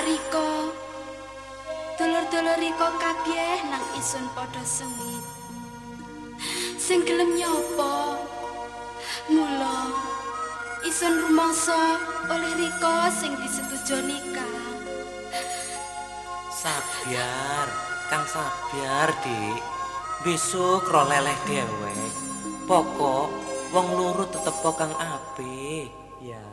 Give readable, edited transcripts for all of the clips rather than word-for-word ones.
Riko, dulur-dulur Riko kabeh nang isun padha sengit. Sing gelem nyopo, mula isun rumangsa oleh Riko sing disetujo nikah. Sabar, Kang sabar, Dik. Besok ro leleh dhewek. Pokok wong loro tetep kang apik, ya.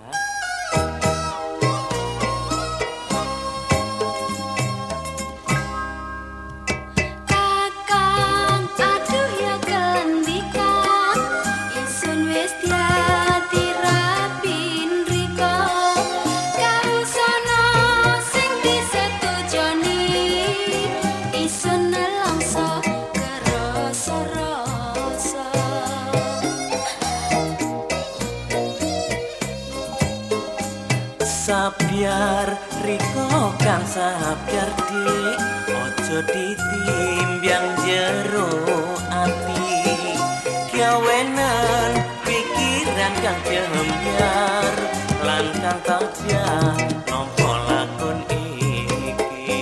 Sabar Riko kang sabar Dik, ojo ditimbyang jero ati. Kiawenen pikiran kang jembar lan kang tabah nampa lakon iki.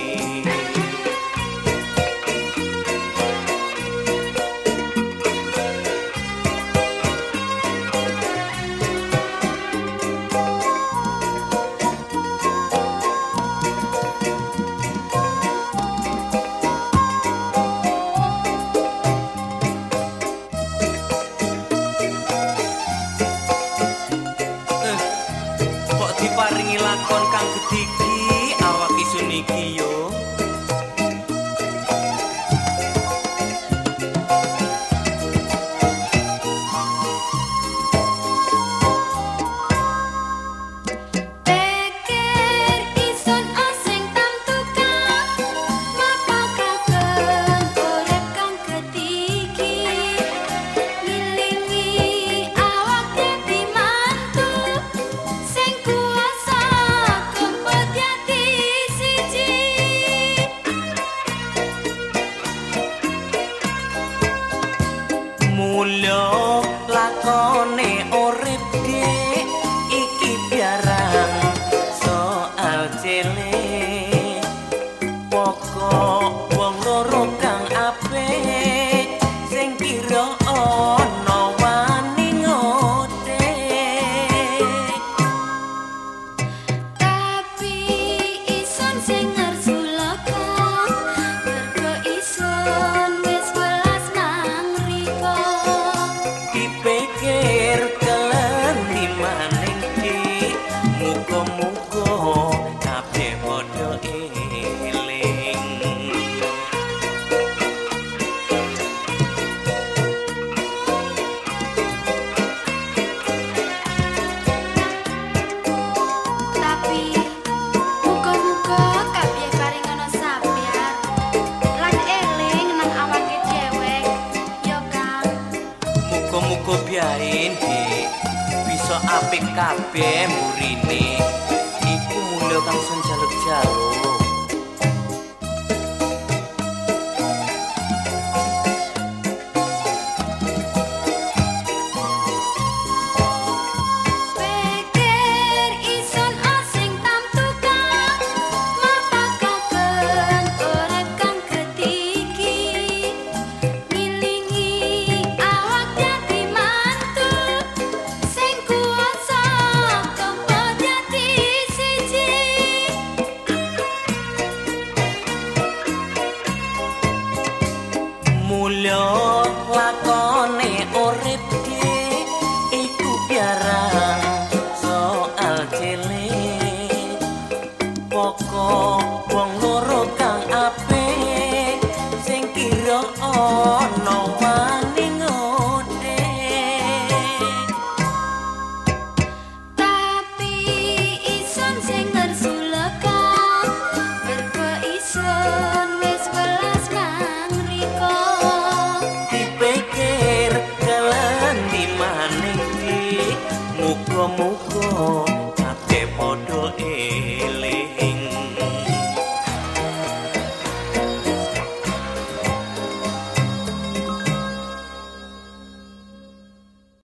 Paringi lakon kang gedhi awak isun iki yo. Mulya lakone urip Dik iki biarang soal cilik. Pokok wong loro kang apik sing kira ana wani ngotek. Tapi isun sing ngersulakan mergo isun wis welas nang Riko. Dipikir keleni maning Dik, muga-muga kabeh padha eling. Tapi muga-muga kabeh paring ana sabar lan eling nang awake dhewek ya Kang. Muga-muga biayen Dik bisa apik kabeh murine. Iku mulya kang sun jaluk-jaluk. Pikir isun asing tamtu Kang, mapakaken urip kang gedhi. Ngilingi awak dadi mantu sing kuwasa kempo dadi siji. Mulya lakone urip Dik iku biarang soal cilik. Pokok wong loro